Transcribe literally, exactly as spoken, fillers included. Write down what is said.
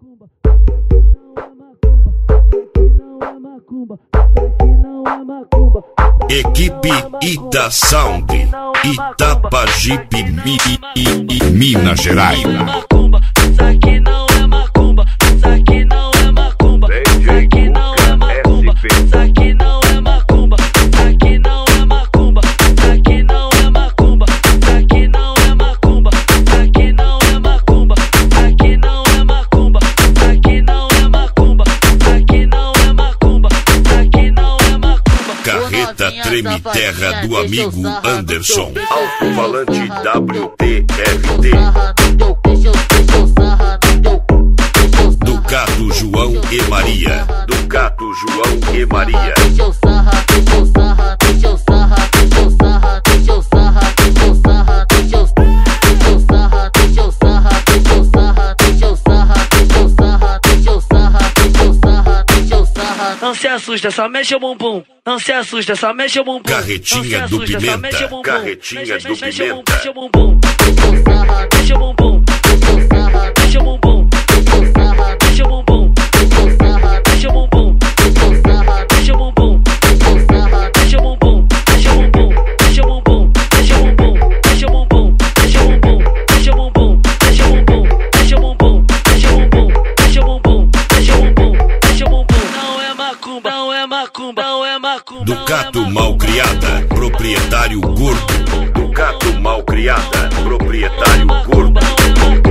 macumba, não é macumba, aqui não é macumba, aqui não é macumba. Equipe Ita Sound, Itapajipe, Minas Gerais. Isso aqui não é macumba, isso aqui não é macumba, isso aqui não é macumba, isso aqui não é macumba, isso aqui não é macumba, isso aqui não é macumba, isso aqui não é macumba, isso aqui não é macumba, isso aqui não é macumba, isso aqui não é macumba, isso aqui não é macumba, isso aqui não é macumba. Carreta Treme Terra do amigo Anderson. Alto-falante W T R T. Ducato João e Maria. Ducato João e Maria. Deixa eu sarra, deixa eu sarra, deixa eu sarra, deixa eu sarra, deixa eu sarra, deixa eu sarra, deixa eu sarra, deixa eu sarra, deixa eu sarra, deixa eu sarra, deixa eu sarra, deixa eu sarra, deixa eu sarra, deixa eu sarra. Não se assusta, só mexe o bumbum. Não se assusta, só mexe o bumbum. Carretinha do Pimenta. Carretinha do Pimenta. Mexe o bumbum. Deixa eu sarra, Mexe o bumbum. deixa eu sarra, Mexe o bumbum. deixa eu sarra, Mexe o bumbum. deixa eu sarra, Mexe o bumbum. deixa eu sarra, Mexe o bumbum. deixa eu sarra. Mexe o bumbum. Mexe o bumbum. Mexe o bumbum. Mexe o bumbum. Mexe o bumbum. Mexe o bumbum. Mexe o bumbum. Mexe o bumbum. Mexe o bumbum. Mexe o bumbum. Mexe o bumbum. Mexe o bumbum. Mexe o bumbum. Não é macumba. Não é macumba. Não é macumba. Ducato Malcriada, proprietário gordo. Ducato Malcriada, proprietário gordo. Não é macumba.